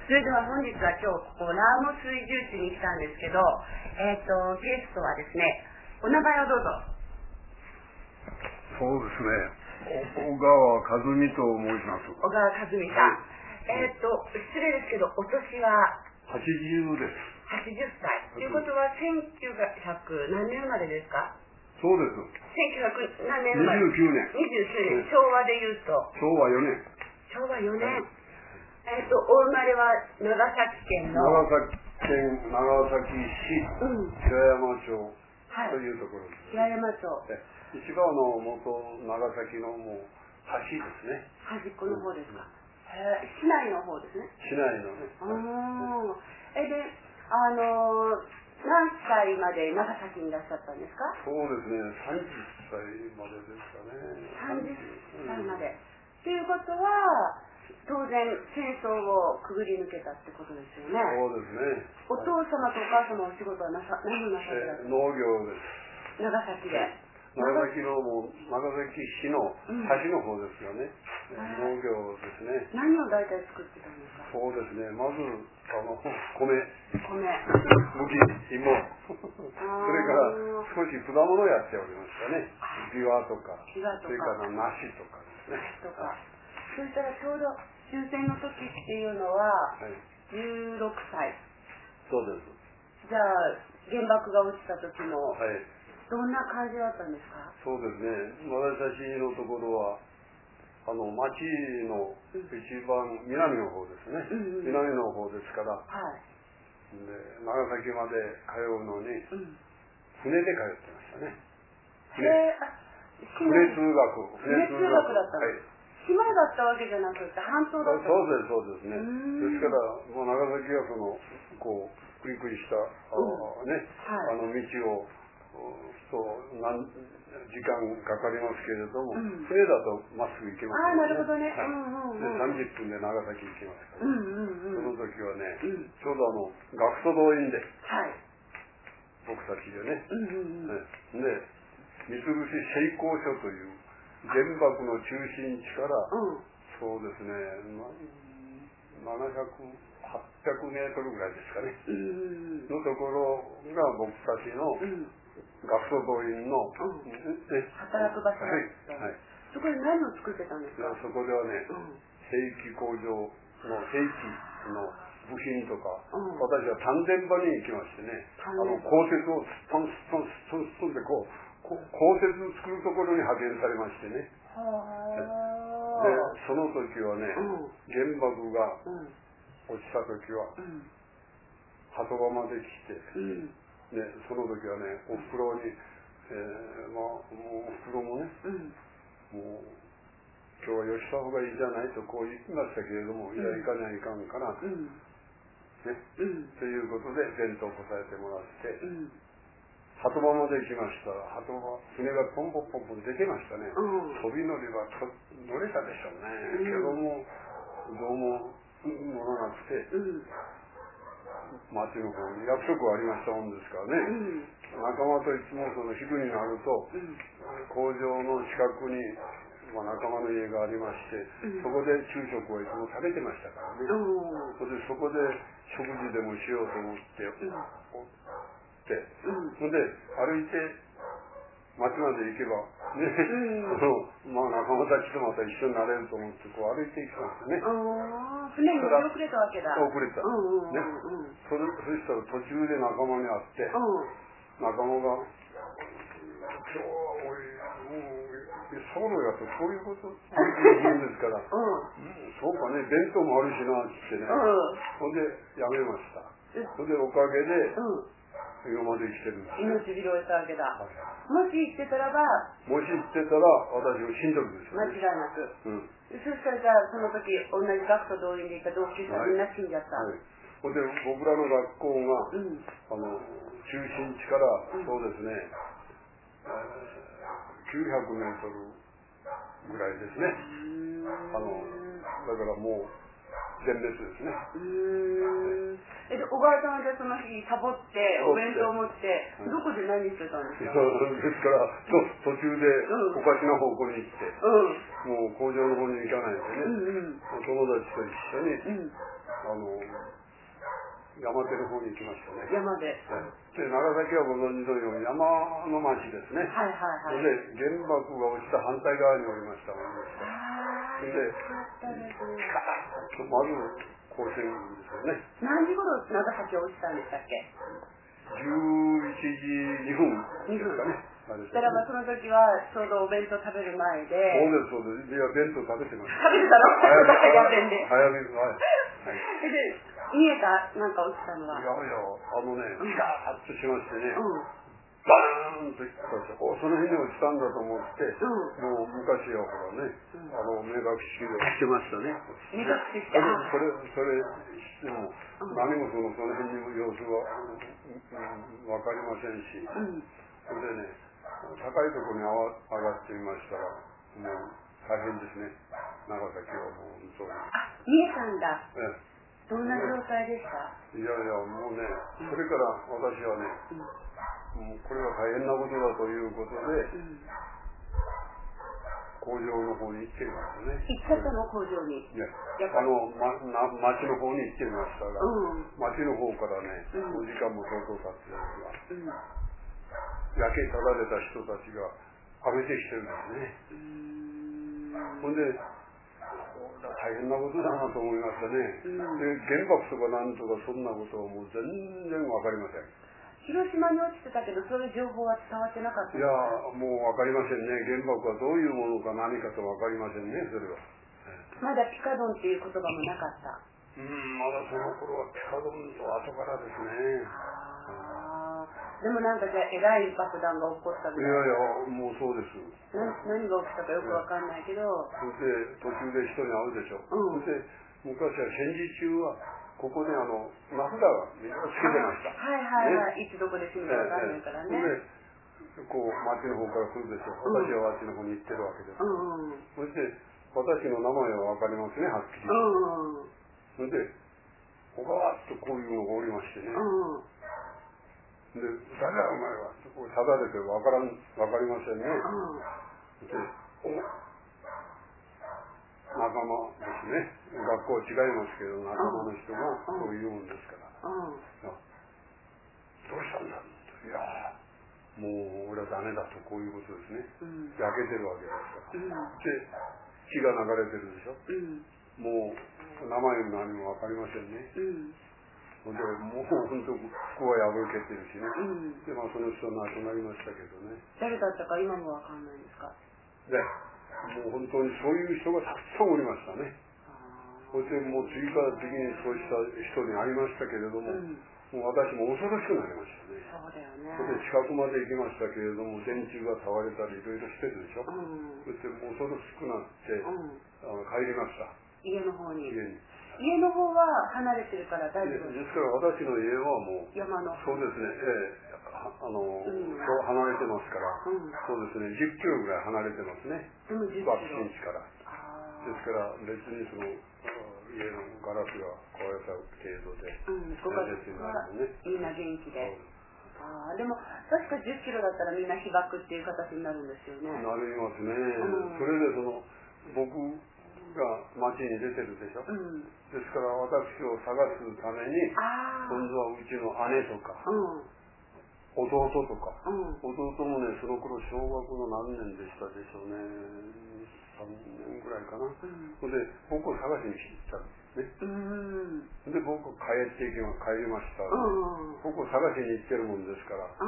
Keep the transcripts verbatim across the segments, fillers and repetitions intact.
それでは本日は今日ここラーモス移住地に来たんですけど、えっ、ー、とゲストはですね、お名前をどうぞ。 そうですね、小川和美と申します。 小川和美さん、はい、えっ、ー、と失礼ですけどお年ははちじゅうです。 はちじゅっさいということはせんきゅうひゃく何年生まれですか？ そうです。 せんきゅうひゃく何年生まれ？ にじゅうきゅうねん。 にじゅうきゅうねん、昭和でいうと昭和よねん。 昭和よねん、はい、えっと、お生まれは長崎県の長崎県長崎市、うん、平山町というところです、 はい、平山町。 一番の元長崎のもう端ですね。 端っこの方ですか？うん、へ市内の方ですね。 市内のね。 うん。えで、あの何歳まで長崎にいらっしゃったんですか？ そうですね、さんじゅっさいまでですかね。 さんじゅっさいまで。と、うん、いうことは当然戦争をくぐり抜けたってことですよね。 そうですね。 お父様とお母様お仕事はなさ何をなさってらっしゃる？ 農業です。 長崎で。 長崎のもう長崎市の端の方ですよね。うん、農業ですね。 何を大体作ってたんですか？ そうですね。まずあの米、 米、 麦、芋、それから少し果物やっておりましたね。ビワとか、 ビワとか、 それから梨とかですね。 梨とか。そしたらちょうど終戦の時っていうのはじゅうろくさい。 そうです。 じゃあ原爆が落ちた時も、 はい、 どんな感じだったんですか？ そうですね。私たちのところはあの町の一番南の方ですね。うんうん、南の方ですから、はい、で長崎まで通うのに、うん、船で通ってましたね。船、船通学。 船通学だったの。はい、島だったわけじゃなくて半島だった。 そうですそうですね。ですからもう長崎はそのこうクリクリしたあの、うん、ね、はい、あの道をそう何時間かかりますけれども、うん、船だとまっすぐ行けます、 ね。ああ、なるほどね。 はい、 うんうんうん、 でさんじゅっぷんで長崎行きますから、うんうんうん、その時はね、うん、ちょうどあの学徒動員で、はい、僕たちでね、うんうんうん、ねで三菱製鋼所という原爆の中心地から、うん、そうですね、ななひゃく、はっぴゃくメートルぐらいですかね、うんうん、のところが僕たちの学徒動員の、うん、 働く場所だった、はいはい、そこで何を作ってたんですか？ そこではね、うん、兵器工場の兵器の部品とか、うん、私は丹田場に行きましてね、あの鋼鉄をストンストンストンストンでこう鋼鉄を作るところに派遣されましてね。でその時はね、うん、原爆が落ちた時は、うん、鳩場まで来て、うん、でその時はねおふくろに、えー、まあもうおふくろもね、うん、もう今日はよした方がいいじゃないとこう言いましたけれども、うん、いや行かにゃいかんから、うんねうん、ということで弁当をこさえてもらって、うん、鳩場まで行きましたら、鳩場船がポンポンポンポン出てましたね、うん、飛び乗りはと乗れたでしょうね、うん、けどもどうも乗らなくて、うん、町の方に約束がありましたもんですからね、うん、仲間といつもその昼になると、うん、工場の近くにまあ、仲間の家がありまして、うん、そこで昼食をいつも食べてましたからね、うん、それでそこで食事でもしようと思って、うん、で、うん、それで歩いて町まで行けばね、うん、まあ仲間たちとまた一緒になれると思ってこう歩いていきたんですね。 ああ、船に乗り遅れたわけだ。 遅れた。うんうんうん、ね、それそしたら途中で仲間に会って、うん、仲間が今日はおいもうソロやとこういうこと言うんですから、うんうん、そうかね、弁当もあるしなってね、うん、ほんでやめました。ほんでおかげで、うん、今まで生きてるんですね。命拾えたわけだ。はい、もし生きてたらば、 もし生きてたら私も死んでるんですよ、ね。 間違いなく。うん、そしたらじゃあその時同じ学徒動員でいた同級生はみんな死んじゃった。はいはい、 ほんで僕らの学校が、うん、あの中心地から、うん、そうですね、きゅうひゃくメートルぐらいですね。あのだからもう全滅ですね。うーん、えで小川さんはじゃあその日サボってお弁当を持ってどこで何してたんですか？ ですからと途中でおかしな方向に行って、うん、もう工場の方に行かないでね、うんうん、友達と一緒に、うん、 あの山手の方に行きましたね。 山で。 で、長崎はご存知のように山の町ですね。 はいはいはい。 で、原爆が落ちた反対側におりましたものですから。で、まず甲子園ですよね。 何時頃長崎落ちたんでしたっけ？ じゅういちじにふんですかね。 だからその時はちょうどお弁当食べる前で。 そうですそうです。いや弁当食べてました。 食べてたの？早弁で。 早弁で。はい。 で見えたなんか落ちたのは。 いやいやあのねピカーッとしましてね。 うん。 バーンといったんですよ。その辺に落ちたんだと思って、うん、もう昔はほらね、うん、あの目隠しでしてましたね。 目隠しして。 それそれしても、うん、何もそのその辺に様子はわ、うん、かりませんし、うん、それでね高いところに上がってみましたらもう大変ですね。長崎はもう本当に。 あ、見えたんだ。 ええ。 どんな状態でした？ いやいやもうね、それから私はね。うんもうこれは大変なことだということで、うん、工場の方に行ってみましたね。 行っちゃったの工場に。 いや、あの、ま、な町の方に行ってみましたが、うん、町の方からね、うん、お時間も相当経ってですが、うん、焼けただれた人たちが歩いてきてるんですね。ほんで、大変なことだなと思いましたね。うん、で原爆とかなんとかそんなことはもう全然わかりません。 広島に落ちてたけど、そういう情報は伝わってなかったんですか？ いや、もう分かりませんね。原爆はどういうものか何かと分かりませんね、それは。 まだピカドンっていう言葉もなかった。 うん、まだその頃はピカドンと後からですね。 ああ、でもなんかじゃあ、えらい爆弾が起こったぐらい。 いやいや、もうそうです。 な何が起きたかよく分かんないけど。 それで、途中で人に会うでしょ。うん、それで、昔は戦時中は、ここであの名札がみんなつけてました。 はいはいはい。ね、いつどこで死ぬか分かんないからね。 で、こう町の方から来るでしょ。私はあっちの方に行ってるわけです。うんうん、そして私の名前は分かりますね、はっきり。うんうん、それで、ほわーっとこういうのがおりましてね。うん、で、誰だお前はとこう定めて分からん、分かりませんね。うん、で、仲間ですね。学校違いますけど、仲間の人がそういうもんですから。うん、どうしたんだいやもう俺はダメだとこういうことですね。うん、焼けてるわけですから。うん、で、血が流れてるでしょ。うん、もう名前も何も分かりませんね。うんでもう本当ここは破けてるしね、うん、でまあその人亡くなりましたけどね。 誰だったか今もわかんないんですか？ でもう本当にそういう人がたくさんおりましたね。そしてもう次から次にそうした人に会いましたけれども、うん、もう私も恐ろしくなりましたね。 そうだよね。 それで近くまで行きましたけれども電柱が倒れたりいろいろしてるでしょ、うん、そしてもう恐ろしくなって、うん、あの帰りました。 家の方に。 家に家の方は離れてるから大丈夫です。ですから私の家はもう山のそうですね、ええ、あの、うん、そう離れてますから、うん、そうですねじゅっキロぐらい離れてますね。爆心地から。ですから別にその家のガラスが壊れた程度で、 うん、ご家族はみんな元気で。あでも確かじゅっキロだったらみんな被爆っていう形になるんですよね。 なりますね。うん、それでその僕が町に出てるでしょ、うん、ですから私を探すために今度はうちの姉とか、うん、弟とか、うん、弟もねその頃小学の何年でしたでしょうねさんねんぐらいかな、うん、それで僕を探しに来たんですね、うん、で僕帰っていきま帰りました、うん、僕を探しに行ってるもんですから、うん、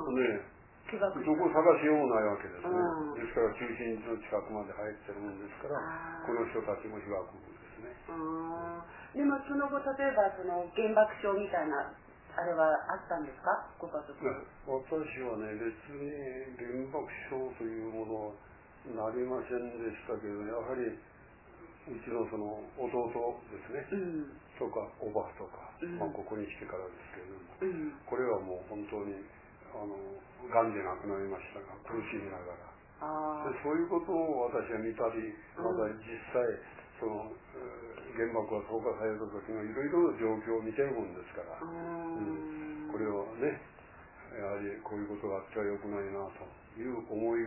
でどこ探しようもないわけですね、うん、ですから中心地の近くまで入ってるもんですからこの人たちも被爆ですね。 うんでもその後例えばその原爆症みたいなあれはあったんですかご家族？ 私はね別に原爆症というものはなりませんでしたけどやはりうちのその弟ですね、うん、とかおばとか、うんまあ、ここに来てからですけれども、うん、これはもう本当にあの癌で亡くなりましたが苦しみながらあでそういうことを私は見たりまだ実際その原爆が投下された時のいろいろな状況を見てるもんですから、うん、これをねやはりこういうことがあってはよくないなという思いが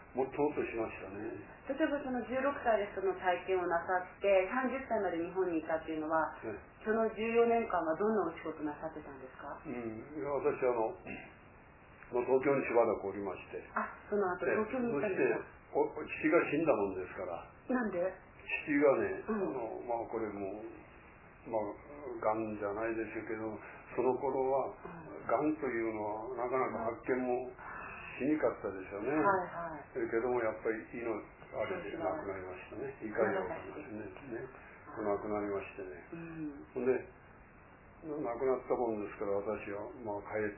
もっともっとしましたね。 例えばそのじゅうろくさいでその体験をなさってさんじゅっさいまで日本にいたっていうのは、ね、そのじゅうよねんかんはどんなお仕事なさってたんですか？ うん、いや私あの東京にしばらくおりまして、 あ、その後東京に行ったんですか？ そして父が死んだもんですから。 なんで？ 父がね、 うん、 あのまあこれもまあがんじゃないでしょうけど、その頃は、うん、がんというのはなかなか発見もしにかったですよね。はいはい。だけどもやっぱり命あれで亡くなりましたね。胃潰瘍かもしれないですね。亡くなりましてね。ほ、うんで亡くなったもんですから私はまあ帰って、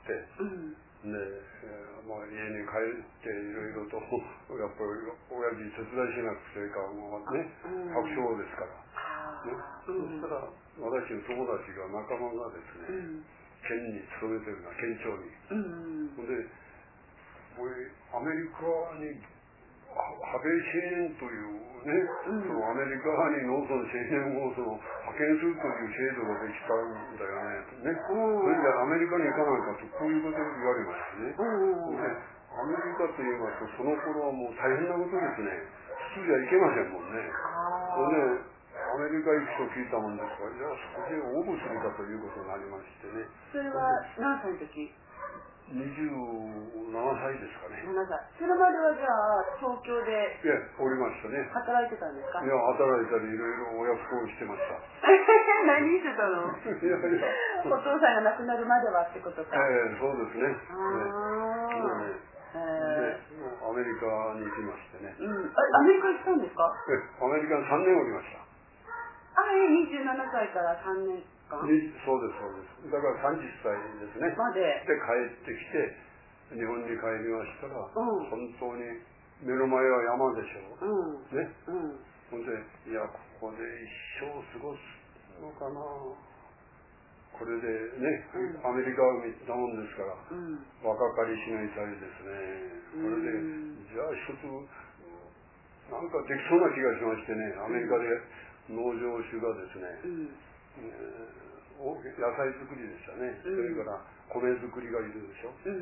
うん、で、えーまあ、家に帰っていろいろとやっぱり親父手伝いしなくていかんもね、百姓ですから、ね、うん、そしたら私の友達が仲間がですね、うん、県に勤めてるのは県庁に、うん、でアメリカにハベイ青年というね、うん、そのアメリカに農村青年をその派遣するという制度ができたんだよね。ね、うん、それじゃアメリカに行かないかとこういうことを言われましてね。うん、でアメリカといいますとその頃はもう大変なことですね。普通じゃいけませんもんね。それでアメリカ行くと聞いたもんですから、じゃあそこで応募するかということになりましてね。 それは何歳の時？ にじゅうななさいですかね。 ななさい。それまではじゃあ東京でいやおりましたね。 働いてたんですか？いや働いたりいろいろ親不孝してました。 何してたの？いやいやお父さんが亡くなるまではってことか。 ええー、そうですね。 ああ、ね、 えー、でアメリカに行きましてね。 うん、あアメリカ行ったんですか？ えアメリカにさんねんおりました。 あえにじゅうななさいからさんねんかん。 そうですそうです。だからさんじゅっさいですね。 までで帰ってきて日本に帰りましたら、うん、本当に目の前は山でしょう。うん、ね。うん、ほんでいやここで一生過ごすのかな。これでね、うん、アメリカを見たもんですから、うん、若かりしのいたりですね。これで、うん、じゃあ一つなんかできそうな気がしましてね、アメリカで農場主がですね、うんえー、野菜作りでしたね、うん、それから米作りがいるでしょ、うん、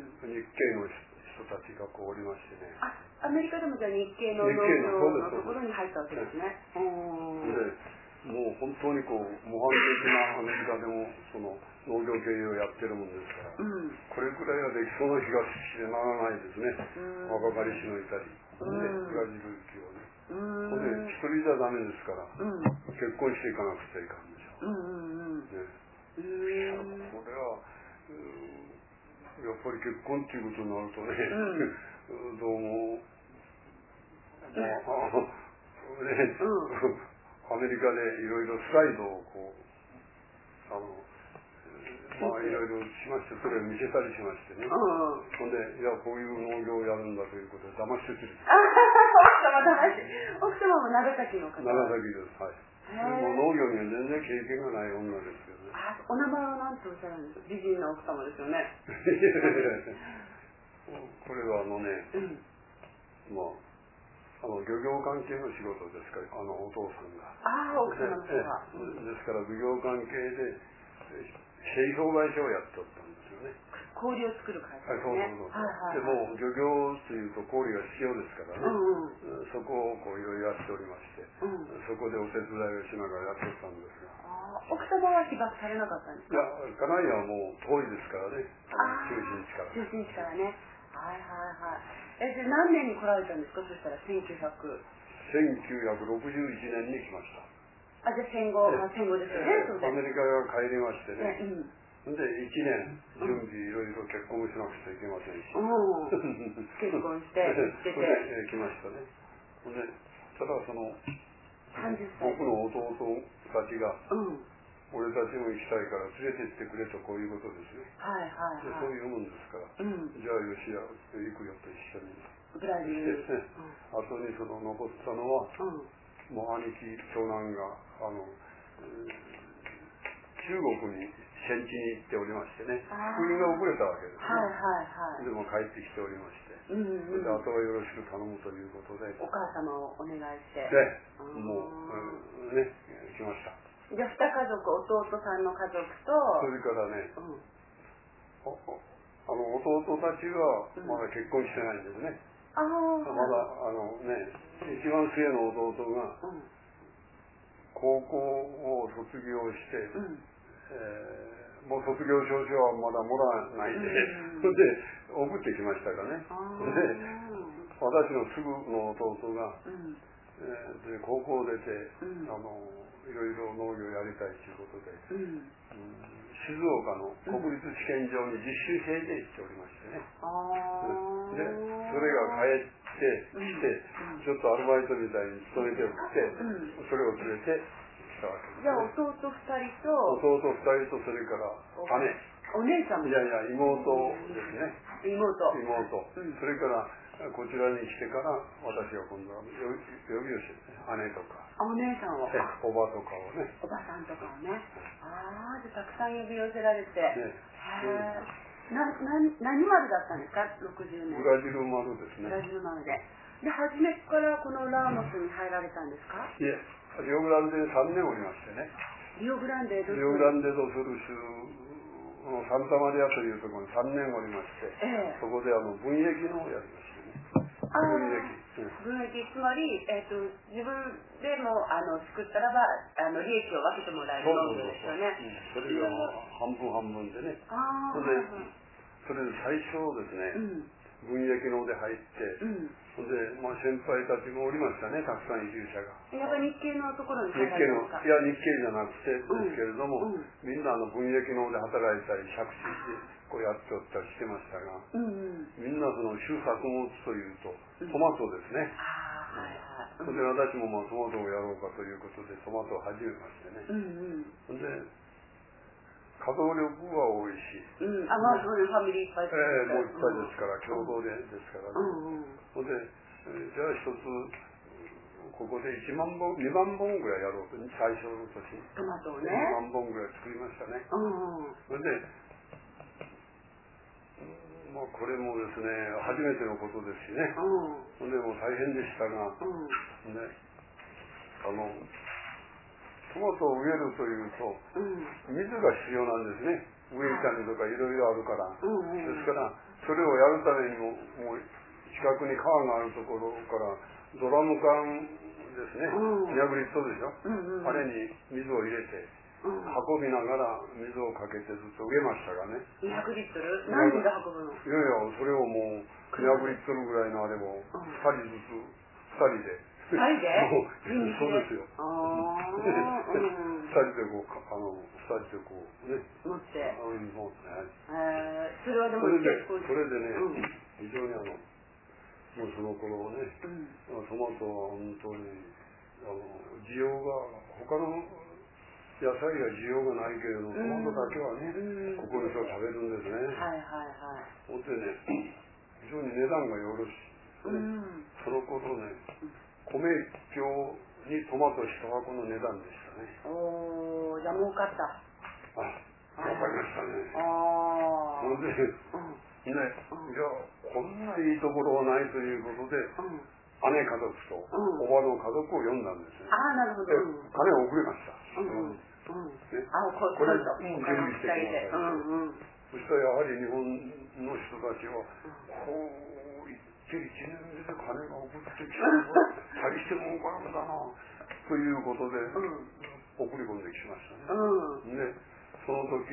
日系の人たちがこうおりましてね。 あ、アメリカでもじゃあ日系の農業のところに入ったわけですね。 でもう本当にこう模範的なアメリカでもその農業経営をやってるもんですから、うん、これくらいはできそうな気がしてならないですね。若かりしのいたり、うん、でブラジル行きをね。うん、ほんで一人じゃダメですから、うん、結婚していかなくちゃいかんでしょう。うんうんうんね、いやこれは、やっぱり結婚っていうことになるとね、うん、どうもまあ、ね、うんアメリカでいろいろスライドをこうあのまあいろいろしまして、それを見せたりしましてね、うん、ほんでいやこういう農業をやるんだということで騙してくる。 奥様騙し奥様も長崎の方？ 長崎です。はい。もう農業には全然経験がない女ですけどね。 あ、お名前は何ておっしゃるんですか？美人な奥様ですよね。 これはあのね、うん、まああの漁業関係の仕事ですから、あのお父さんが。 ああ、奥様の方が。 ですから漁業関係で製氷会社をやっておったんですよね。 氷を作る会社ですね。 そうそうそう。はいはいはい、でも漁業というと氷が必要ですからね、うんうん、そこをこういろいろやっておりまして、うん、そこでお手伝いをしながらやっておったんですが。 あ奥様は被爆されなかったんですか？ いや、家内はもう遠いですからね、中心地から。 中心地からね。はいはいはい。え、で何年に来られたんですか？そしたらせんきゅうひゃく。 せんきゅうひゃくろくじゅういちねんに来ました。 あ、じゃあ戦後、まあ、戦後ですよね。 アメリカが帰りましてね。うん、でいちねん準備いろいろ結婚もしなくちゃいけませんし。うん、 結婚して行ってて。 で来ましたね。でただその僕の弟たちが。うん俺たちも行きたいから連れてってくれとこういうことですね。はいはいはい。そういうもんですから。うん、じゃあよしや行くよと一緒に。 ブラジルしてね。うん、後にその残ったのは、うん、もう兄貴長男があの、えー、中国に戦地に行っておりましてね。福音が遅れたわけですね。はいはいはい。でも帰ってきておりまして。うんうん、であとはよろしく頼むということで。 お母様をお願いして。 でもう、うん、ね来ました。 じゃあ二家族、弟さんの家族とそれからね、うん、あの弟たちはまだ結婚してないんですね。 まだあのね、一番末の弟が高校を卒業して、うんえー、もう卒業証書はまだもらないで、それで送ってきましたかね。で、私のすぐの弟が、うんえー、で高校出て、うん、あのいろいろ農業やりたいということで、うんうん、静岡の国立試験場に実習生で行っておりましてね。うん、でそれが帰ってきて、うん、ちょっとアルバイトみたいに勤めておって、うん、それを連れてきたわけです、ね。 じゃあ弟ふたりと弟ふたりとそれから姉お姉さんもいやいや妹ですね。 妹妹、うん、それからこちらに来てから私が今度は呼び寄せて、ね、姉とかお姉さんをおばとかをねおばさんとかをね、ああじゃたくさん呼び寄せられて、ね、へえなな何丸だったんですかろくじゅうねん。 ブラジル丸ですね。 ブラジル丸でで初めからこのラーモスに入られたんですか。 いえリオグランデでさんねんおりましてね。 リオグランデリオグランデドスル州サンタマリアというところにさんねんおりまして、ええ、そこであの分液のをやりましたね。分液、 うん、分液つまり、えー、と自分でもあの作ったらばあの利益を分けてもらえる農業ですよね。 それが半分半分でね。あそれでそれで最初ですね、うん、分液ので入って、うんで、まあ、先輩たちもおりましたね、たくさん移住者が。 やっぱり日系のところに入られるんですか。いや、日系じゃなくてですけれども、うんうん、みんなあの分液ので働いたり、借地でこうやっておったりしてましたが、うんうん、みんなその収作物というと、トマトですね。うん、それで私もまあトマトをやろうかということで、トマトを始めましてね。うんうん、で稼働力は多いし、 うん、あ、まあ、そういうファミリーいっぱいですえー、もういっぱいですから、共同でですからね。ほ、うんうん、んで、えー、じゃあ一つ、ここでいちまんぼん、にまんぼんぐらいやろうと、最初の年。 トマトをね。 にまんぼんぐらい作りましたね。うんうん、それで、まあ、これもですね、初めてのことですしね。うん、でも大変でしたが、うん、ね、あの、トマトを植えるというと、うん、水が必要なんですね。植えたりとかいろいろあるから、うんうん、ですからそれをやるためにも、もう近くに川があるところからドラム缶ですね、うん、にひゃくリットルでしょ、うんうん、あれに水を入れて、うん、運びながら水をかけてずっと植えましたがね。 にひゃくリットル何人で運ぶの。いやいや、それをもうにひゃくリットルぐらいのあれをふたりずつふたりでふたりでそうですよ。あふたりでこうあのふたりでこうね持って、 うん、持ってね。 えー、それはでも結構それでね、うん、非常にあのもうその頃ね、うん、トマトは本当にあの需要が他の野菜が需要がないけれども、トマトだけはね、うん、ここの人は食べるんですね。 はいはいはい。 ほんでね、非常に値段がよろしい、ね、うん、その頃ね、米一俵にトマト一箱の値段でしたね。 おー、じゃあ儲かった。 あ、儲かりましたね。ああ。ほんで、うんね、じゃあこんないいところはないということで、うん、姉家族とおばの家族を呼んだんですね。 ああ、なるほど。 で、金を送りました。 うんうん。うん、ね、 あこれ、うん、準備してください。うんうん、そしたらやはり日本の人たちは、こう言って一年目で金が送ってきたのは大して儲かるんだなということで、送り込んできましたね。うん、で、その時、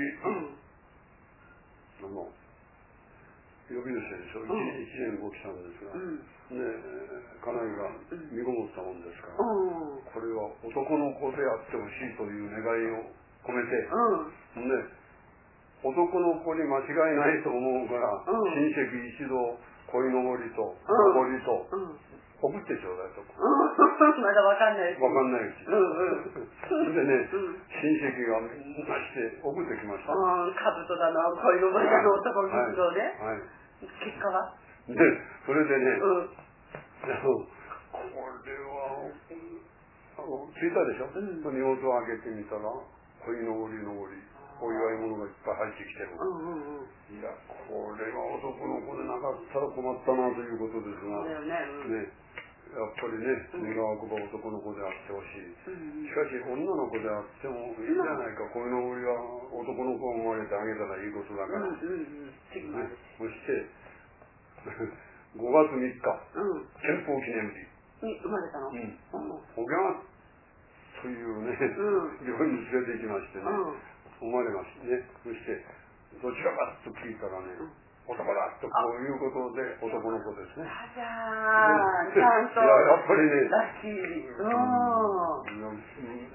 うん、あの呼び出しでしょ、うん、いちねんご来たんですが、うん、で家内が身ごもったもんですから、うん、これは男の子であってほしいという願いを込めて、うん、で男の子に間違いないと思うから、うん、親戚一同鯉のぼりとのぼりと、うん、送ってちょうだいと、うん、 まだわかんないです。 わかんないうち、うんうん、でね、うん、親戚がみんなして送ってきました。 うん、兜だの鯉のぼりだの男の一同ね、はいはい、結果はで、それでね、うん、これは、あの、着いたでしょ、うん、荷物を開けてみたら、鯉のぼりのぼり、お祝い物がいっぱい入ってきてる。うんうんうん、いや、これが男の子でなかったら困ったなということですが、ね、ね、やっぱりね、願わくば男の子であってほしい。うん、しかし、女の子であってもいいじゃないか、鯉のぼりは男の子を生まれてあげたらいいことだから。うんうんうん、ね、そして、 ごがつみっか、 うん、 憲法記念日に生まれたの。 うん。おぎゃというね、 うん、 病院に連れて行きましてね、生まれましてね。そして、どちらかと聞いたらね、男だとこういうことで男の子ですね。 あ、じゃあ、ちゃんと。 いや、やっぱりね、 らしい。うん。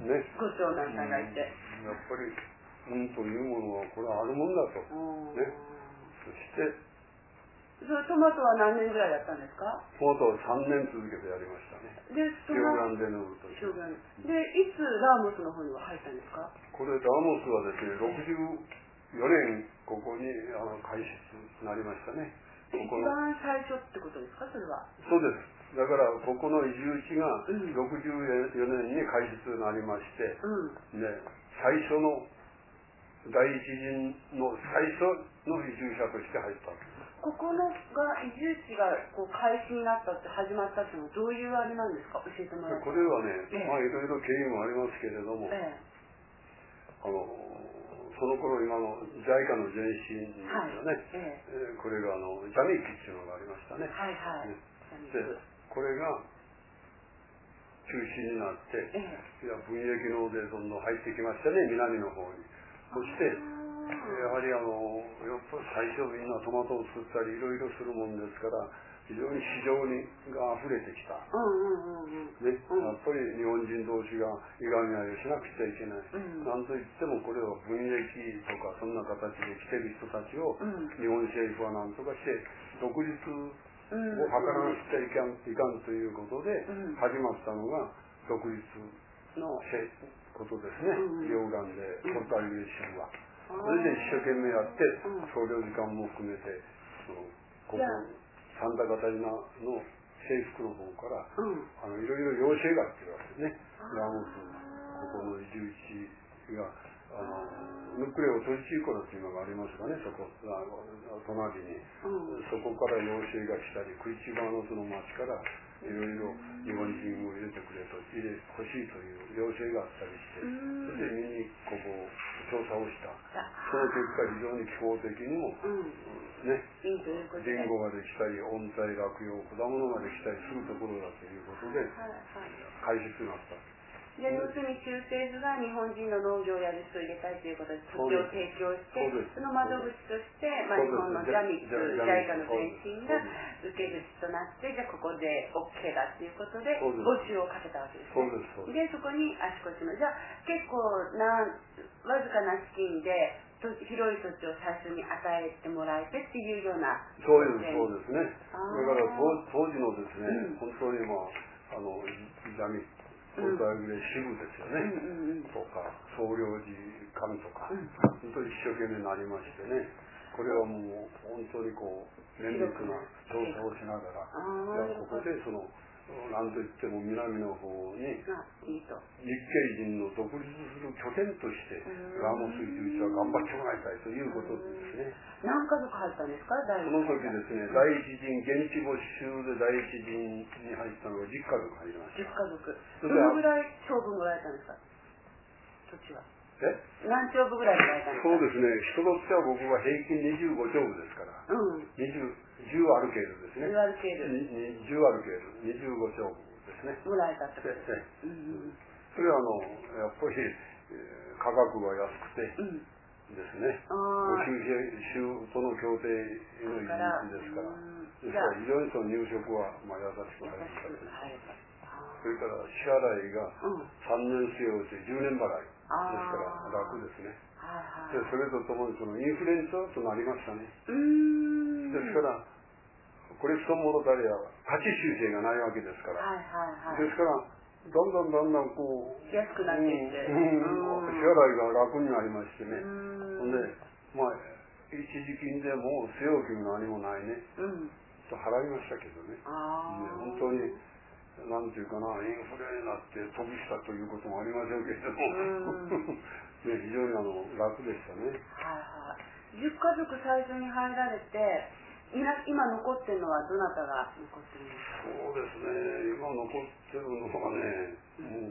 ね。ご長男さんがいて。 やっぱり、運というものは、これはあるもんだと。ね。そして、 それトマトは何年ぐらいやったんですか？ トマトはさんねん続けてやりましたね。で、シオグランデヌールという。 で、いつラーモスの方には入ったんですか？ これ、ラーモスはですね、ろくじゅうよねん、ここにあの開始になりましたね。 一番最初ってことですか、それは？ そうです。だから、ここの移住地がろくじゅうよねんに開始になりまして、うん、で、最初の第一陣の最初の移住者として入ったんです。 ここのが移住地がこう開始になったって始まったっていうのはどういうあれなんですか？教えてもらって。 これはね、ええ、まあいろいろ経緯もありますけれども、ええ、あのその頃今の ジャイカ の前身ですよね、はいええ、これがあのジャミーキっていうのがありましたね。はいはい。でこれが中心になって、ええ、いや分益納税どんどん入ってきましたね、南の方に。そしてやはりあのやっぱり最初みんなトマトを作ったりいろいろするもんですから非常に市場にが溢れてきた、ね、やっぱり日本人同士がいがみ合いをしなくちゃいけない、うん、なんといってもこれは分益とかそんな形で来てる人たちを、うん、日本政府は何とかして独立を図らなくちゃいかん、いかんということで始まったのが独立のことですね、リオグランデポルトリコ州は。それで一生懸命やって、総領事館も含めて、そのここ、サンタカタリナの制服の方から、うん、あのいろいろ要請が来てるわけですね。ラモス、ここの移住地が、あのヌクレオトリチーコラというのがありますがね、そこ、あの隣に、うん、そこから要請が来たり、クリチバーノスの町から、いろいろ日本人を入れてくれと、入れ欲しいという要請があったりして、それで見にここ調査をした。その結果、非常に気候的にも、うん、ね、リンゴができたり、温帯落葉、果物ができたりするところだということで、開設になった。 じゃあ要するに中政府が日本人の農業をやる人を入れたいということで土地を提供して、その窓口として、まあ、日本のジャミック、ジャイカの前身が受け口となって、じゃあここで OK だっていうことで募集をかけたわけですね。で、そこにあちこちの、じゃあ結構な、わずかな資金で広い土地を最初に与えてもらえてっていうような。 そうです、そうですね。だから当時のですね、本当にまあ、あの、ジャミックポルトガルで支部ですよね、うんうんうん、とか総領事館とか、うん、本当に一生懸命になりましてね、これはもう本当にこう綿密な調査をしながら、ここでその何といっても南の方に日系人の独立する拠点としてラモス移住者は頑張ってもらいたいということですね。 何家族入ったんですか？ その時ですね、第一陣現地募集で第一陣に入ったのがじゅっかぞく入りました。 じゅっかぞく。どのぐらい帳分もらえたんですか？土地は。え？何帳分ぐらいもらえたんですか？ そうですね。人としては僕は平均にじゅうごちょうぶですから。うん。にじゅう、じゅうアルケールですね。 じゅうアルケール。 じゅうアルケール。にじゅうごちょうぶですね。 もらえたってことですね。 うんうん、それはあの、やっぱり、えー、価格が安くて、うんですね。ご州との協定の入り口ですから。ですから非常にその入植はまあ優しく入ったという。それから支払いがさんねん据え置いてじゅうねん払いですから楽ですね。でそれとともにそのインフレンザとなりましたね。ですからコレクションモノタリアは価値修正がないわけですから。ですからだんだんだんだんこう安くなっていって、 うんうん、支払いが楽になりましてね。ほんでまあ一時金でもう据え置きも何もないね、うん、と払いましたけどね。ね本当になんていうかな、インフレになって飛びしたということもありませんけれども、ね、非常にあの楽でしたね。 はいはい。じゅっかぞく最初に入られて。今残ってるのはどなたが残ってるんですか？ そうですね、今残ってるのはね、うん、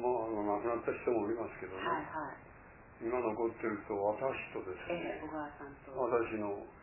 もうまあ亡くなった人もおりますけどね、はいはい、今残ってると私とですね、 えー、小川さんと私の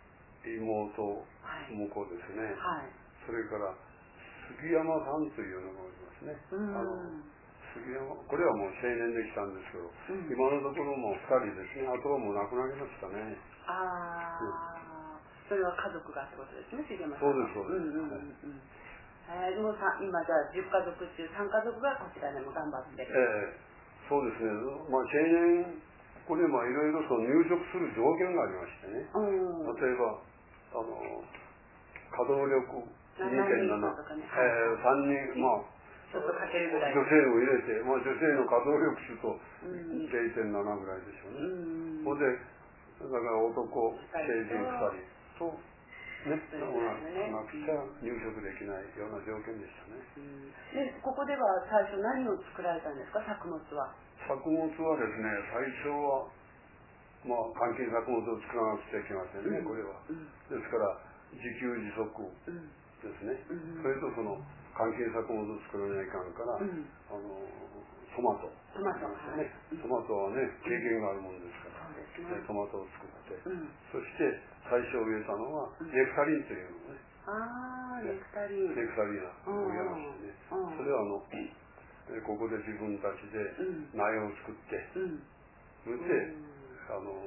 妹、婿ですね、はい、それから杉山さんというのがおりますね。あの杉山、これはもう青年できたんですけど、うん、今のところもふたりですね。あとはもう亡くなりましたね。 ああ、うん、それは家族がってことですね、杉山さん。 そうですそうです。うんうんうんうんえー、もうさ今じゃあじゅっかぞく中さんかぞくがこちらでも頑張ってる。 ええー、そうですね。まあ青年これまあいろいろと入植する条件がありましてね。うん、例えばあの稼働力 にてんなな、ねえー、さんにんまあちょっとかけるぐらい女性を入れて、まあ、女性の稼働力数と れいてんなな ぐらいでしょうね。うん、それでだから男成人ふたりとね、なくちゃ入植できないような条件でしたね。 うん、でここでは最初何を作られたんですか、作物は。 作物はですね、最初はまあ関係作物を作らなくちゃいけませんね、うん、これは、うん、ですから自給自足ですね、うん、それとその関係作物を作らないかんから、うん、あのトマトトマト、 ね、トマトはね経験があるもんですから、うんね、トマトを作って、うん、そして最初植えたのはネクタリンというのね、 ああネクタリンネクタリンを植えましてね、それはあのここで自分たちで苗を作って、うん、それで、あの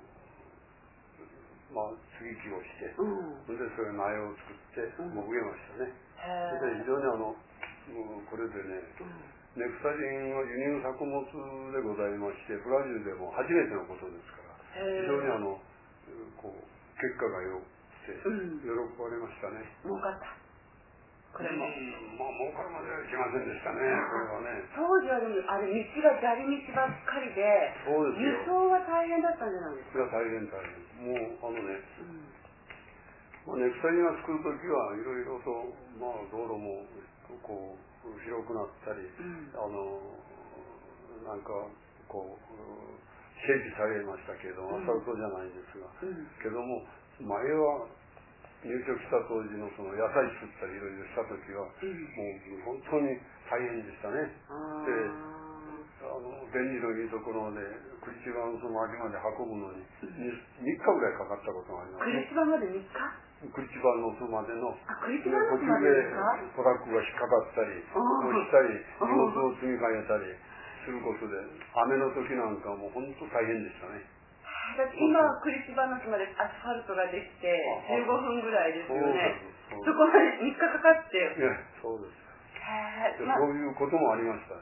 まあ接ぎ木をして、うん、それでそれ苗を作ってもう植えましたね。それで非常にあのこれでね、うん、ネクタリンは輸入作物でございまして、ブラジルでも初めてのことですから、非常にあのこう結果が良くて喜ばれましたね。 儲かった。これも、 うん、まあ儲かるまではいきませんでしたね。これはね。 当時はでもあれ道が砂利道ばっかりで、 そうですよ。 輸送は大変だったんじゃないですか。 いや大変大変。もうあのね、うん、まあ、ネクタリンが作るときはいろいろとまあ道路もこう広くなったり、うん、あのなんかこう整備されましたけれども、アスファルトじゃないんですが、うん、けども前は入植した当時のその野菜作ったりいろいろした時は、うん、もう本当に大変でしたね。で、あの便利のいいところでクリチバのその脇まで運ぶのにみっかぐらいかかったことがありますね。 クリチバまでみっか？ クリチバのそまでの途中でトラックが引っかかったりしたり荷物を積み替えたりすることで、雨の時なんかも本当大変でしたね。 だって今クリスバの木までアスファルトができてじゅうごふんぐらいですよね。そこまでみっかかかって。 いやそうです。へえ、まあ、そういうこともありました。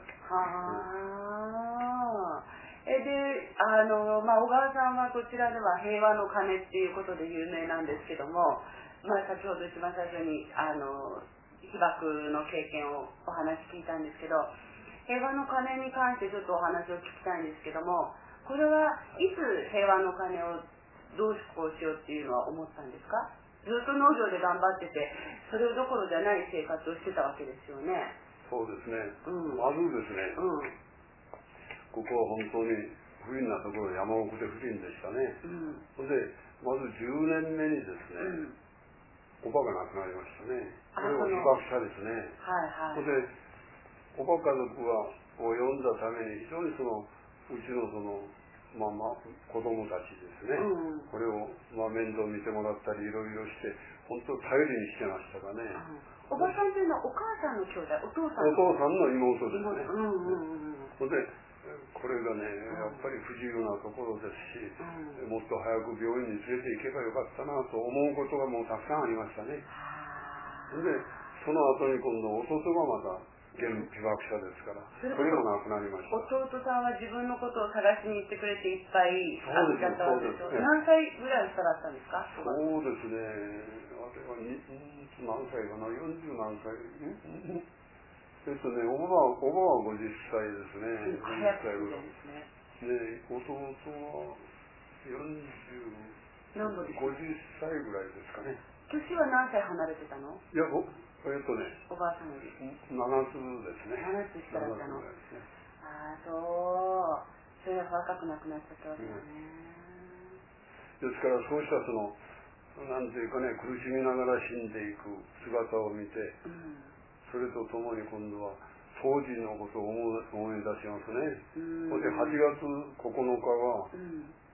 はあ。えであのまあ小川さんはこちらでは平和の鐘っていうことで有名なんですけども、まあ先ほど一番最初にあの被爆の経験をお話聞いたんですけど、平和の鐘に関してちょっとお話を聞きたいんですけども。これはいつ平和の鐘をどう施行しようっていうのは思ったんですか？ずっと農業で頑張ってて、それどころじゃない生活をしてたわけですよね。 そうですね。うん、まずですね、うん、ここは本当に不憫なところ、山奥で不憫でしたね。うん、で、まずじゅうねんめにですね、うん、おばが亡くなりましたね。これは被爆者ですね。はいはい、で、おば家族はを呼んだために非常にそのうちのそのまあまあ子供たちですね、うん、これをまあ面倒見てもらったりいろいろして本当頼りにしてましたかね。 うん、おばさんというのはお母さんの兄弟、お父さんのお父さんの妹ですね。それでこれがねやっぱり不自由なところですし、うん、もっと早く病院に連れて行けばよかったなと思うことがもうたくさんありましたね。それでその後に今度弟がまた現被爆者ですから、それもなくなりました。 弟さんは自分のことを探しに行ってくれていっぱいあげちゃったんですよ。何歳ぐらいからだったんですか？ そうですね、あれは何歳かな、よんじゅう何歳、えっとね、おばはおばはごじゅっさいですね。 早くですね。 で、弟はよんじゅう、ごじゅっさいぐらいですかね。 年は何歳離れてたの？ いや、えっとね、 おばあさんよりななつですね。 ななつ下だったの。ね、ああ、そう。それは若くなくなっちゃったわけだね。 うん、ですからそうしたそのなんていうかね、苦しみながら死んでいく姿を見て、うん、それとともに今度は当時のことを思い出しますね。それではちがつここのかは、うん、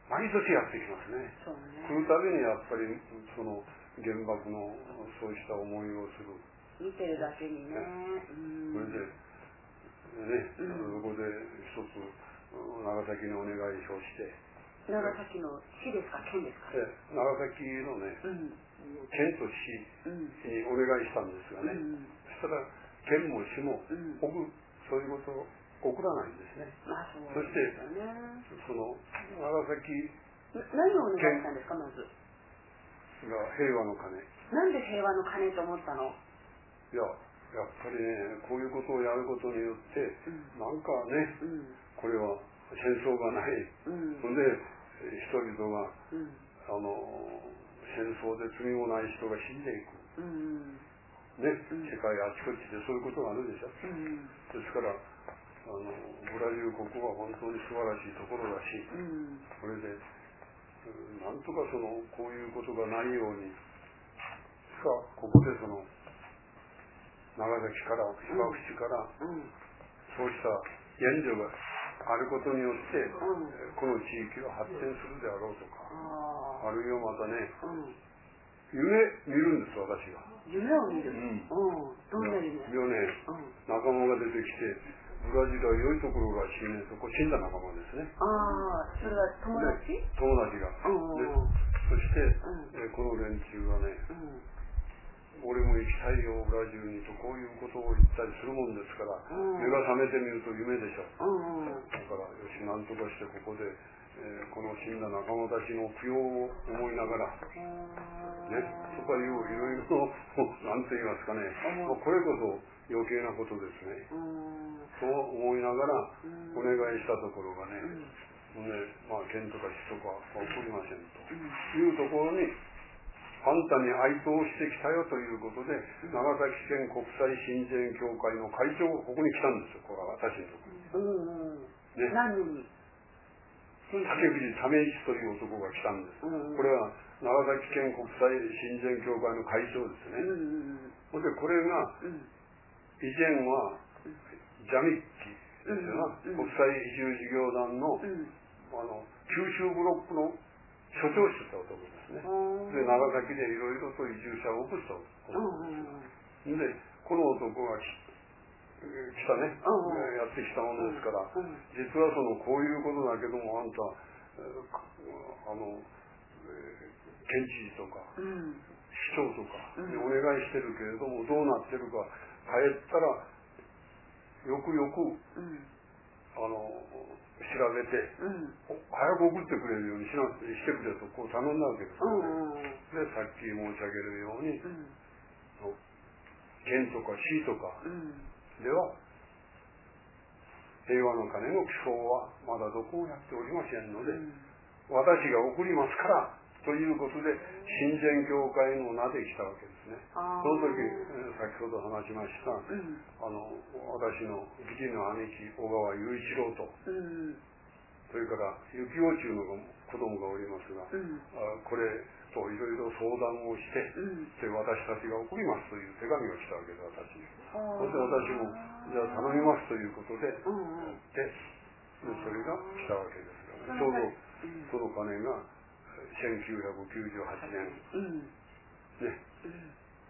毎年やってきますね。 そうね。 来るたびにやっぱりその原爆のそうした思いをする。 見てるだけにね。 それでね、そこで一つ長崎にお願いをして。 長崎の市ですか県ですか。 長崎のね、県と市にお願いしたんですがね。そしたら県も市も送そういうことを送らないんですね。そしてその長崎何をお願いしたんですかまず。 が平和の鐘。 なんで平和の鐘と思ったの？ いややっぱりねこういうことをやることによって、なんかね、これは戦争がない。それで人々が、あの戦争で罪もない人が死んでいく。ね、世界あちこちでそういうことがあるでしょ。ですからあのブラジル国は本当に素晴らしいところだし、これでなんとかそのこういうことがないようにさあここでその長崎から被爆地からそうした援助があることによってこの地域は発展するであろうとか、あるいはまたね夢見るんです私が。 夢を見る。どんな夢？ いやね仲間が出てきてブラジルは良いところが死ねとこ死んだ仲間ですね。 ああ、それは友達？ 友達が。そして、この連中がね、俺も行きたいよブラジルにとこういうことを言ったりするもんですから、目が覚めてみると夢でしょ。だからよしなんとかしてここで、この死んだ仲間たちの供養を思いながら、ね、とかいういろいろなんて言いますかね、これこそ余計なことですね。そう思いながらお願いしたところがね、ねまあ、県とか市とかは送りませんというところに、あんたに哀悼してきたよということで、長崎県国際親善協会の会長がここに来たんですよ、これは私のところに。ね、 何に竹藤為一という男が来たんです。これは長崎県国際親善協会の会長ですね。それでこれが以前はジャミッキですよな、国際移住事業団の、あの九州ブロックの所長をしてた男ですね。で長崎でいろいろと移住者を送った男です。でこの男が来たね、やってきたものですから、実はそのこういうことだけどもあんたあの県知事とか市長とかにお願いしてるけれどもどうなってるか帰ったらよくよく、うん、あの調べて、うん、早く送ってくれるようにしなしてくれとこう頼んだわけですよね。でさっき申し上げるように、うん、県とか市とかでは、平和の鐘の寄贈はまだどこもやっておりませんので、うん、私が送りますからということで親善協会の名で来たわけですね。その時、先ほど話しました、うん、あの私の義理の兄貴小川雄一郎と、うん、それから幸男中の子供がおりますが、うん、あこれといろいろ相談をして、うん、で私たちが送りますという手紙が来たわけです私に。そして私もじゃあ頼みますということでやって、でそれが来たわけですが、ね、ちょうどその金がせんきゅうひゃくきゅうじゅうはちねん、うん、ね、うん、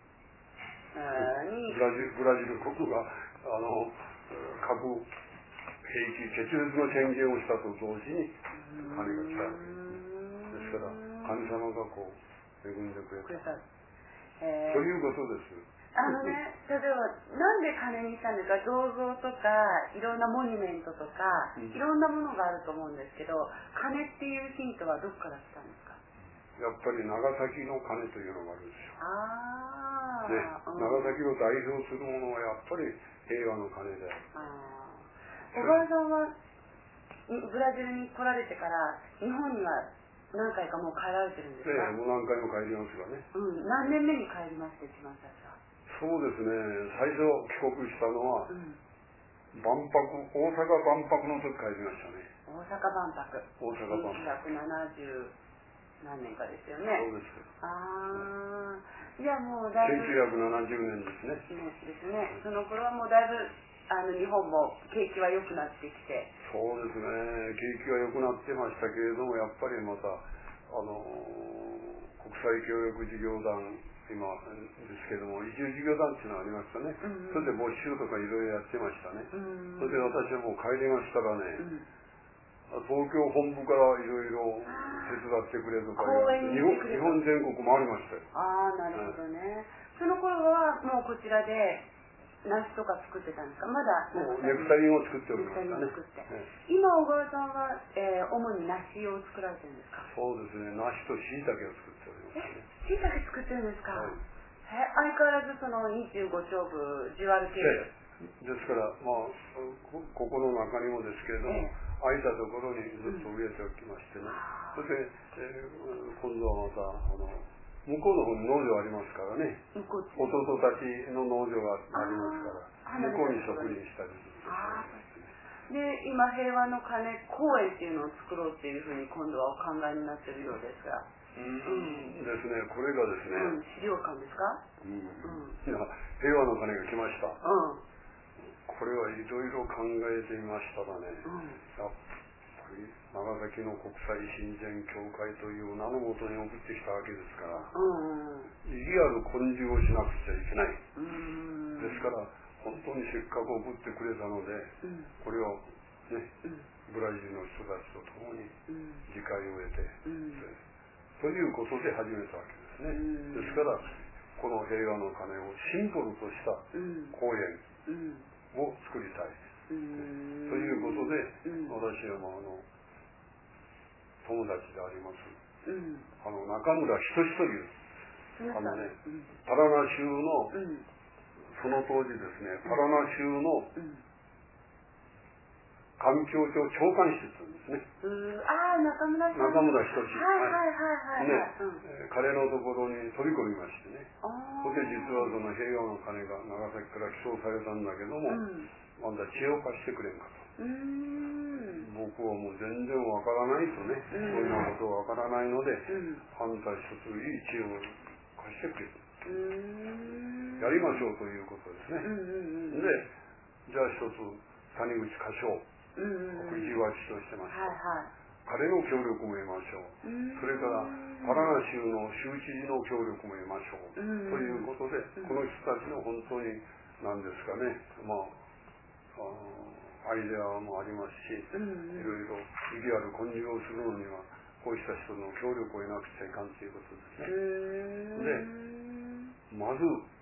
ブラジル、ブラジル国があの核兵器決裂の宣言をしたと同時に金が来たわけです。ですから神様がこう恵んでくれたということです。 あのね、例えばなんで金にしたんですか。銅像とかいろんなモニュメントとか、うん、いろんなものがあると思うんですけど、金っていうヒントはどこから来たんですか。 やっぱり長崎の鐘というのがあるんですよ。 あね、うん、長崎を代表するものはやっぱり平和の鐘である。 あおばあさんはブラジルに来られてから日本には何回かもう帰られてるんですか。 ね、もう何回も帰りますがね。 うん、何年目に帰りました一番最初。 そうですね、最初帰国したのは、うん、万博、大阪万博の時帰りましたね。 大阪万博。 大阪万博。 せんきゅうひゃくななじゅう何年かですよね。 そうです。 ああ、じゃあもうだいぶ。 せんきゅうひゃくななじゅうねんですね。 ねですね。その頃はもうだいぶあの日本も景気は良くなってきて。 そうですね、景気は良くなってましたけれども、やっぱりまたあの国際協力事業団今ですけども、移住事業団っていうのがありましたね、うんうん、それで募集とかいろいろやってましたね、うんうん、それで私はもう帰りましたらね、うん、東京本部からいろいろ手伝ってくれとか日本、日本全国回りましたよ。 ああ、なるほどね、はい、その頃はもうこちらで梨とか作ってたんですか？まだもうネクタリンを作っておりましたね。 今小川さんは、えー、主に梨を作られてるんですか？ そうですね、梨と椎茸を作っておりますね。 椎茸作ってるんですか？はい、え相変わらずそのにじゅうご丁部ジュアル系ですから、まあ、こ, ここの中にもですけれども、ええ、空いたところにずっと植えておきましてね、うん、それで、えー、今度はまたあの向こうの方に農場ありますからね、弟たちの農場がありますから、向こうに植林したりするんですね。で、今平和の鐘公園っていうのを作ろうっていうふうに今度はお考えになっているようですが、 うん、うん、ですね、これがですね、 うん、資料館ですか？うん、 うん、平和の鐘が来ました。うん、これはいろいろ考えてみましたらね、うん、やっぱり長崎の国際親善協会という名のもとに送ってきたわけですから、うん、意義ある根性をしなくちゃいけない、うん、ですから本当にせっかく送ってくれたので、うん、これをね、うん、ブラジルの人たちと共に理解を得て、うん、ということで始めたわけですね、うん、ですからこの平和の鐘をシンボルとした公園を作りたい、うん、ということで、うん、私はもうあの友達であります、うん、あの中村仁というあのね、うん、パラナ州の、うん、その当時ですね、パラナ州の環境庁長官室ですね。 うん、ああ、中村さん。 中村仁。 はいはいはいはい、はい、 ね、うん、彼のところに飛び込みましてね。それで実はその平和の鐘が長崎から寄贈されたんだけども、うん、あんた知恵を貸してくれんかと。うーん、僕はもう全然わからないとね、うん、そういうようなことわからないので、うん、あんた一ついい知恵を貸してくれと。うーん、やりましょうということですね。うんうんうん、で、じゃあ一つ谷口歌唱、うんうんうん、意地悪としてました、はいはい、彼の協力も得ましょう、うそれからパラナ州の州知事の協力も得ましょう、うんうん、ということで、うん、この人たちの本当に何ですかね、まあ、あアイデアもありますし、うんうん、いろいろ意義ある根性をするのにはこうした人の協力を得なくちゃいかんということですね。で、まず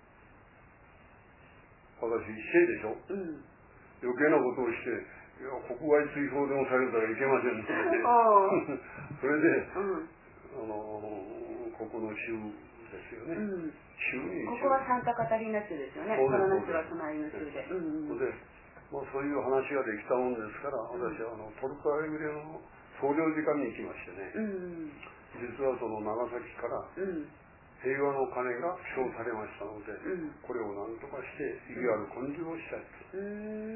私一世でしょ、うん、余計なことをしていや国外追放でもされたらいけませんのでそれで、うん、あのここの州ですよね、うん、州にここはサンタカタリーナ州ですよね。パラナ州は隣の州で、うんうん、 で、まあ、そういう話ができたもんですから、うん、私はあのポルトガルの総領事館に行きましてね、うん、実はその長崎から、うん平和の鐘が寄贈されましたので、うん、これを何とかして意義ある根性をしたいと、うん、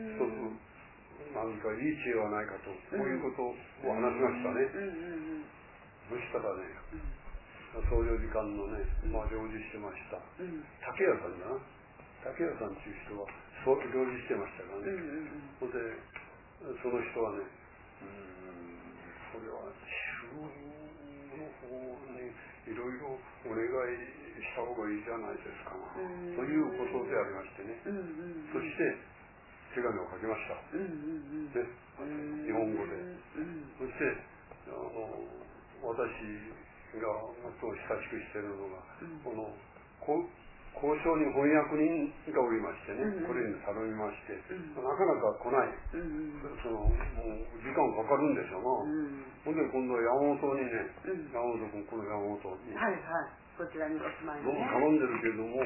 一つ何かいい知恵はないかと、こういうことを話しましたね、うん、そしたらね、うん、総領事館のね、まあ、領事してました、うん、竹谷さんだな竹谷さんという人は領事してましたからね、うん、でその人はね、うんこれは州の方にいろいろお願いした方がいいじゃないですかな、ということでありましてね、うんうんうん、そして手紙を書きました、うんうんうん、で日本語で、うん、そしてあの私がもっと親しくしているのが、うん、この交渉に翻訳人がおりましてね、うんうん、これに頼みまして、うん、なかなか来ない、うんうん、そのもう時間かかるんでしょうな、うん、ほんで今度は山本にね、うん、山本君この山本に、 はいはいこちらにお住まいのね頼んでるけれども、うん、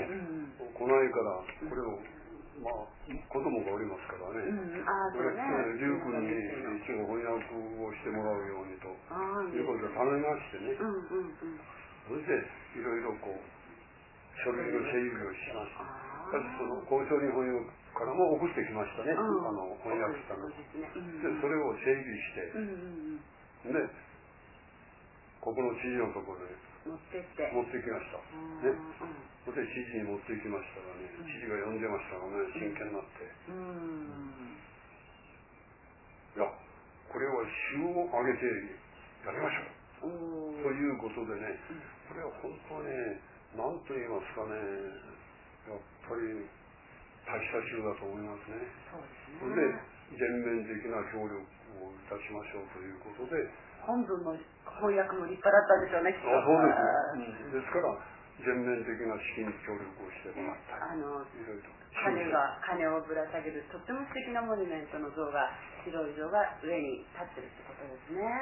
来ないからこれを、まあ子供がおりますからね、うん、あそうね龍君に一応翻訳をしてもらうようにということで頼みましてね、うんうんうん、それでいろいろこう書類の整備をしました。しかしその交渉に翻訳からも送ってきましたね、うん、あの翻訳したの、ねうんうん、でそれを整備して、うんうんうん、でここの知事のところで持ってって持ってきました。ね。それで知事に持ってきましたらね、知事が呼んでましたからね、真剣になって。いや、これは州を挙げてやりましょう。ということでね、これは本当にね、何と言いますかね、やっぱり大した州だと思いますね。それで全面的な協力をいたしましょうということで、 本文の翻訳も立派だったんでしょうね。 あ、そうですね。ですから全面的な資金協力をしてもらったり、あのいろいろ鐘が鐘をぶら下げるとっても素敵なモニュメントの像が、白い像が上に立ってるってことですね。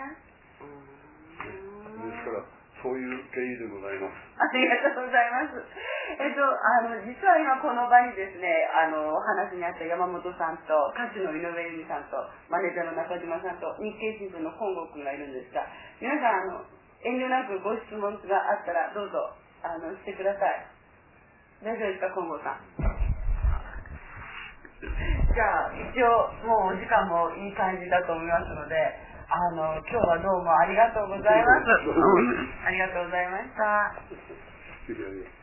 うん、ですからそういう経緯でございます。 ありがとうございます。えっと、あの、実は今この場にですね、あの、お話にあった山本さんと、歌手の井上由美さんと、マネージャーの中島さんと、日経新聞の本郷君がいるんですが、皆さん、あの、遠慮なくご質問があったら、どうぞ、あの、してください。大丈夫ですか、本郷さん。じゃあ、一応、もうお時間もいい感じだと思いますので、あの、今日はどうもありがとうございます。ありがとうございました。